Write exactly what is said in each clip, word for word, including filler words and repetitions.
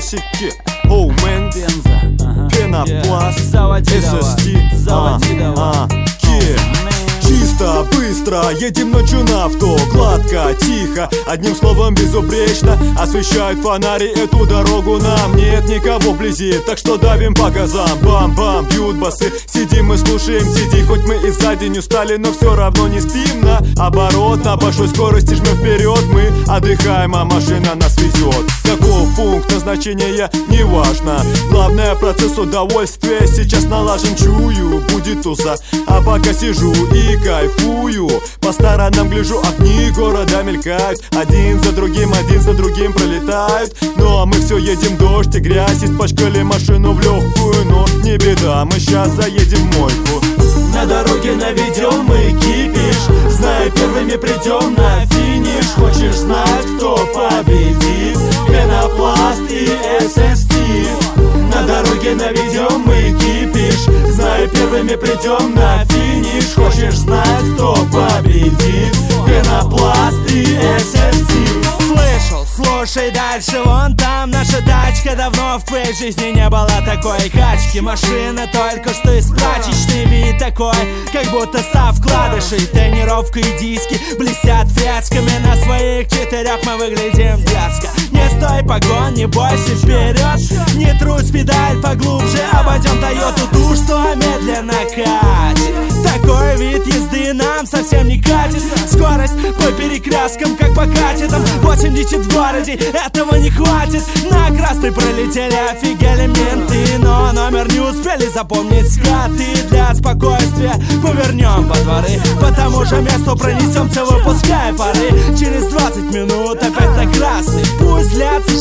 колесики. Оу, мэн, Бенза, ага. пенопласт, yeah. Заводи эс эс ти, давай, заводи а, давай. а, чисто, быстро, едем ночью на авто. Гладко, тихо, одним словом безупречно. Освещают фонари эту дорогу нам. Нет никого вблизи, так что давим по газам. Бам-бам, бьют басы, сидим и слушаем сиди. Хоть мы и за день устали, но все равно не спим. Наоборот, на большой скорости жмем вперед. Мы отдыхаем, а машина нас везет. Каков пункт назначения, неважно. Главное, процесс удовольствия сейчас налажен. Чую, будет туза, а пока сижу и кайфую. По сторонам гляжу, огни города мелькают. Один за другим, один за другим пролетают. Ну а мы все едем, дождь и грязь. Испачкали машину в легкую, но не беда, мы сейчас заедем в мойку. На дороге наведем мы кипиш, зная, первыми придем на финиш. Хочешь знать, кто победит? Пенопласт и эс эс ти. На дороге наведем мы кипиш, зная, первыми придем на финиш. Хочешь знать, кто победит? Пенопласт и эс эс ти. Слышал, слушай дальше, вон там наша тачка. Давно в твоей жизни не было такой качки. Машина только что из прачечной, вид такой, как будто со вкладышей. Тонировка и диски блестят фресками. На своих четырех мы выглядим дерзко. Не стой, погон, не бойся, вперед. Не трусь, педаль поглубже. Обойдем Тойоту ту, что медленно катит. Такой вид езды нам совсем не катит. Скорость по перекресткам, как по катетам. восемьдесят в городе, этого не хватит. На красный пролетели, офигели менты, но номер не успели запомнить скаты. Для спокойствия повернем во дворы, по тому же месту пронесемся, выпуская пары. Через двадцать минут опять на красный. Пусть злятся,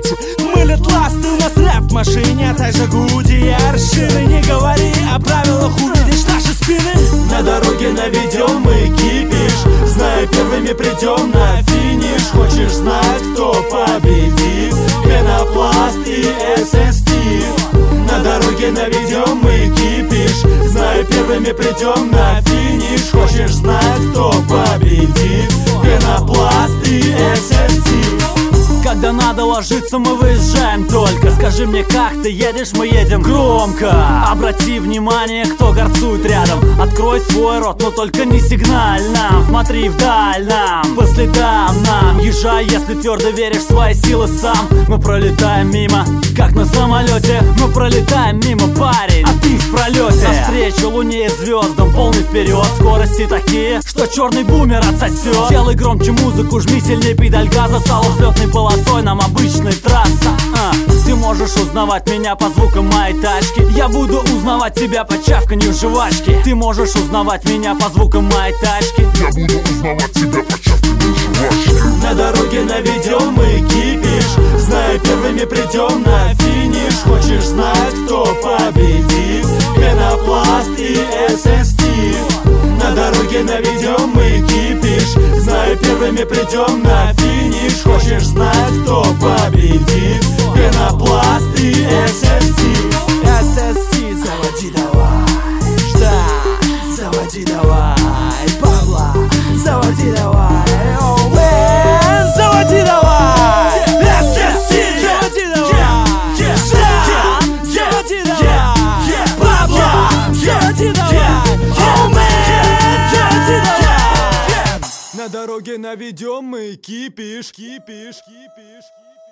мылят ласты. У нас рэп в машине, а также гудиер шины. Не говори о правилах, увидишь наши спины. На дороге наведем мы кипиш, зная, первыми придем на финиш. Хочешь знать, кто победит? Пенопласт и эс эс ти. На дороге наведем мы кипиш, зная, первыми придем на финиш. Хочешь знать, кто победит? Пенопласт и эс эс ти. Когда надо ложиться, мы выезжаем только. Скажи мне, как ты едешь, мы едем громко. Обрати внимание, кто горцует рядом. Открой свой рот, но только не сигнально. Смотри вдаль нам, по следам нам. Езжай, если твердо веришь в свои силы сам. Мы пролетаем мимо, как на самолете. Мы пролетаем мимо, парень, а ты в пролете. Навстречу луне и звездам, полный вперед. Скорости такие, что черный бумер отсосет. Делай громче музыку, жми сильнее педаль газа. Стало взлетной полосой, нам обычная трасса. а. Ты можешь узнавать меня по звукам моей тачки. Я буду узнавать тебя по чавканью жвачки. Ты можешь узнавать меня по звукам моей тачки. Я буду узнавать тебя по чавканью жвачки. На дороге наведем мы кипиш, зная, первыми придем на финиш. Хочешь знать, кто победит? Пенопласт и эс эс ти. На дороге наведем мы кипиш, зная, первыми придем на финиш. Хочешь знать, кто победит? Пенопласт и эс эс ти. эс эс ти, заводи давай. Да, заводи давай. Павла, заводи давай. Оу, мэн, заводи давай. эс эс ти, заводи давай. Да, заводи давай. Павла, заводи давай. Оу, мэн, заводи давай. На дороге наведем мы кипиш, кипиш, кипиш, кипиш.